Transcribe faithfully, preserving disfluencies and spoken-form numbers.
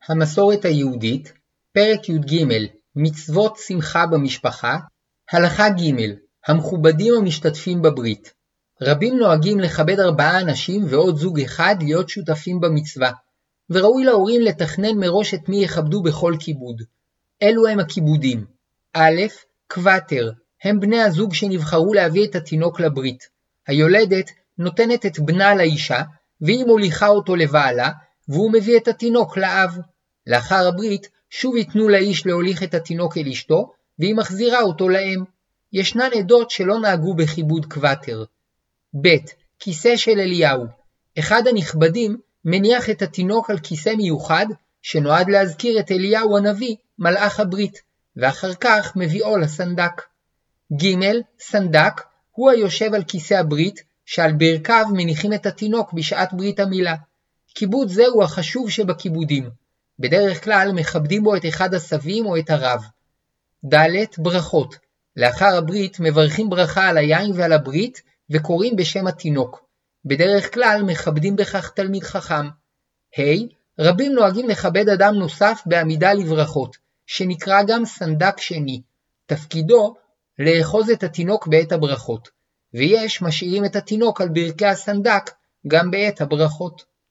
המסורת היהודית, פרק י"ג, מצוות שמחה במשפחה, הלכה ג', המכובדים המשתתפים בברית. רבים נוהגים לכבד ארבעה אנשים ועוד זוג אחד להיות שותפים במצווה, וראוי להורים לתכנן מראש את מי יכבדו בכל כיבוד. אלו הם הכיבודים. א', קוואטר, הם בני הזוג שנבחרו להביא את התינוק לברית. היולדת נותנת את בנה לאישה, והיא מוליכה אותו לבעלה, והוא מביא את התינוק לאב. לאחר הברית, שוב ייתנו לאיש להוליך את התינוק אל אשתו, והיא מחזירה אותו לאם. ישנן עדות שלא נהגו בכיבוד קוואטר. ב' כיסא של אליהו. אחד הנכבדים מניח את התינוק על כיסא מיוחד, שנועד להזכיר את אליהו הנביא, מלאך הברית, ואחר כך מביאו לסנדק. ג' סנדק הוא היושב על כיסא הברית, שעל ברכיו מניחים את התינוק בשעת ברית המילה. כיבוד זהו החשוב שבכיבודים. בדרך כלל מכבדים בו את אחד הסבים או את הרב. ד' ברכות. לאחר הברית מברכים ברכה על היין ועל הברית וקוראים בשם התינוק. בדרך כלל מכבדים בכך תלמיד חכם. ה' רבים נוהגים לכבד אדם נוסף בעמידה לברכות, שנקרא גם סנדק שני. תפקידו לאחוז את התינוק בעת הברכות, ויש משאירים את התינוק על ברכי הסנדק גם בעת הברכות.